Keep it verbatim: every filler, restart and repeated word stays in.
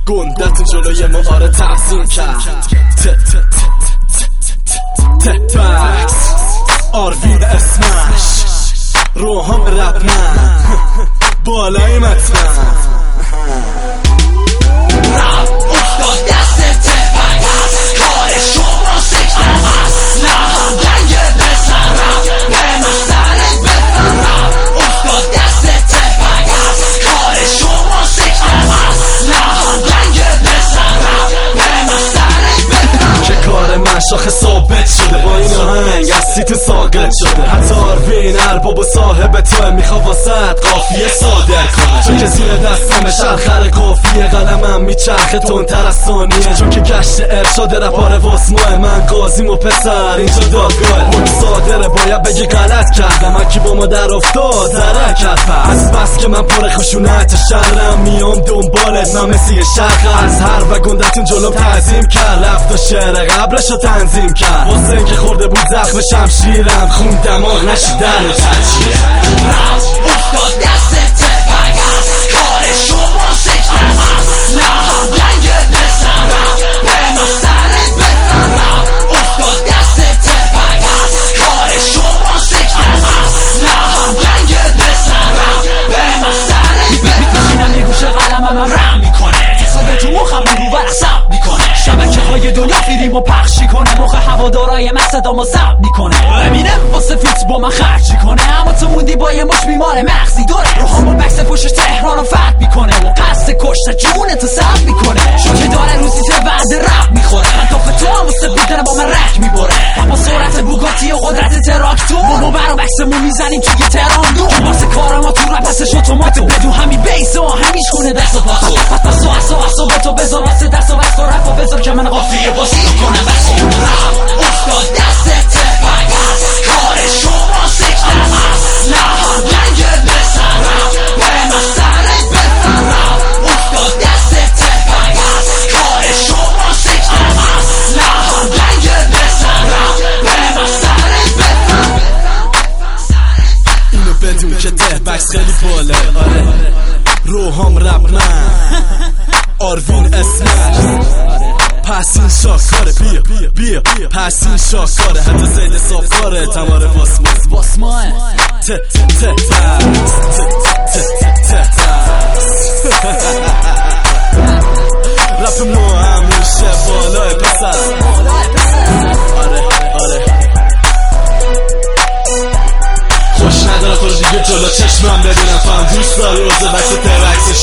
گندت جلوی ما آره تحسین کرد. تپکس آروین اسمش روحام رپ من بالای مطمن رپ افتاد دست تپک هست کار شما سکتر هست نه هم گنگ بزن رپ به مسترک بزن رپ افتاد دست تپک هست کار شما سکتر هست نه هم گنگ بزن رپ به مسترک بزن که کار من شاخه ثابت شده با این آهنگ از سیت ساقط شده. حتی آروین ارباب و صاحب توه میخوا واسد قافیه صادر کنه چون که زیر دستم شرخر قافیه قلمم میچرخه تندتر از ثانیه چون که گشت ارشاد رپاره واسماه من قاضیم و پسر اینجا دادگاه صادره باید بگی غلط کردم اکی با ما در افتاد زره کرد پس بس که من پر خشونت شهرم میام دنبالت من مثل یه شرق از هر و گندتون جلوم تعظیم کرد رفت و شعر قبرشو تنظیم کرد واسه اینکه خورده بود زخم شمشیرم خون دماغ نشی در تجیه. رپ افتاد دست تپک هست کار شما سکتر هست نه هم گنگ بزن رپ به مسترک بزن رپ افتاد دست تپک هست کار شما سکتر هست نه هم گنگ بزن رپ به مسترک بزن میشینم یه گوشه قلمم من رم میکنه حساب تو مخم رو بر عصب میکنه شبکه های دنیا فیلم و پخشی کنه مخ هوادارای من صدامو ضبط میکنه امینم واسه فیت با من خرجی کنه اما تو موندی با یه مش بیمار مغزی داره روحامو بکس پشت تهران رو فتح میکنه و قصد کشت جونتو سب میکنه شوکه داره روزی ته بعد رپ میخوره من تو هم واسه بیدنه با من رک میبره با سرعت بوگاتی و قدرت تراکتور ما برا بکسمون میزنیم توی تراندو واسه کار ما تو رپ هستش اتوماتو بدون همین بیس و همیش خونه دست و پاتو پس پس و اصا اصا به تو بذار واسه دست و بست و رپ و بذار که من قافیه باسی کنم بس رپ افتاد دست تپک هست کار شما سکتر هست نه هم گنگ بزن رپ به مسترک بزن رپ افتاد دست تپک هست کار شما سکتر هست نه هم گنگ بزن رپ به مسترک بزن اینو بدون که تهبکس خیلی باله آره روحام رپ من آروین اسمش پس این شاکاره بیا بیا پس این شاکاره حتی زید صافکاره تماره واسمه واسمه ت ت ت ت ت رپ ما همیشه بالای پسر آره آره خوش نداره تو رو دیگه جلو چشمم ببینم فهم دوست داری روزه بکس ترکس